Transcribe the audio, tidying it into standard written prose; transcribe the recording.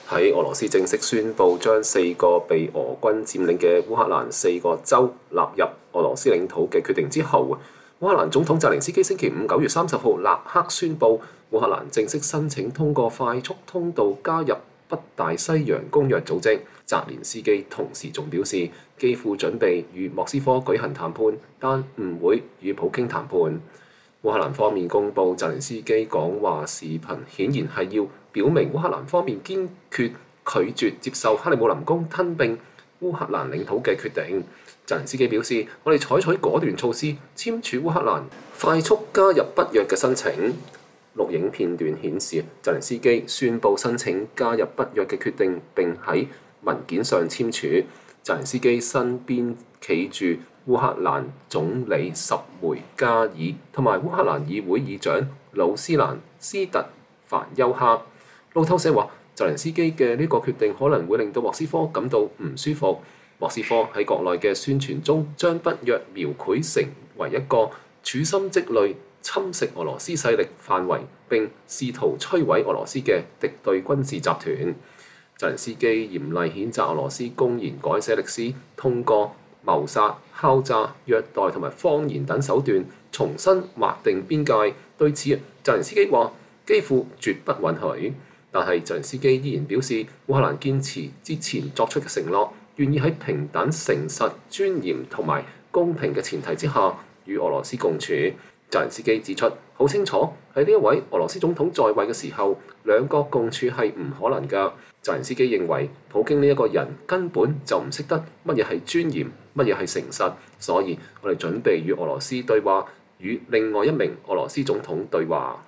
喺俄羅斯正式宣布將4個被俄軍佔領嘅烏克蘭4個州納入俄羅斯領土嘅決定之後，烏克蘭總統澤連斯基星期五9月30號立刻宣布，烏克蘭正式申請通過快速通道加入北大西洋公約組織。澤連斯基同時仲表示，基輔準備與莫斯科舉行談判，但唔會與普京談判。烏克蘭方面公佈澤連斯基講話視頻，顯然係要表明烏克蘭方面堅決拒絕接受克里姆林宮吞併烏克蘭領土嘅決定。澤連斯基表示，我哋採取果斷措施，簽署烏克蘭快速加入北約嘅申請。錄影片段顯示，澤連斯基宣布申請加入北約嘅決定，並喺文件上簽署。澤連斯基身邊企住烏克蘭總理什梅加爾同埋烏克蘭議會議長魯斯蘭斯特凡丘克。路透社話，澤連斯基嘅呢個決定可能會令到莫斯科感到唔舒服。莫斯科喺國內嘅宣傳中，將北約描繪成為一個處心積慮侵蝕俄羅斯勢力範圍並試圖摧毀俄羅斯嘅敵對軍事集團。澤連斯基嚴厲譴責俄羅斯公然改寫歷史，通過謀殺、敲詐、虐待同埋謊言等手段重新劃定邊界。對此，澤連斯基話幾乎絕不允許。但係澤連斯基依然表示，烏克蘭堅持之前作出嘅承諾，願意喺平等、誠實、尊嚴同埋公平嘅前提之下與俄羅斯共處。澤連斯基指出，好清楚喺呢一位俄羅斯總統在位嘅時候，兩國共處係唔可能㗎。澤連斯基認為，普京呢一個人根本就唔識得乜嘢係尊嚴，乜嘢係誠實，所以我哋準備與俄羅斯對話，與另外一名俄羅斯總統對話。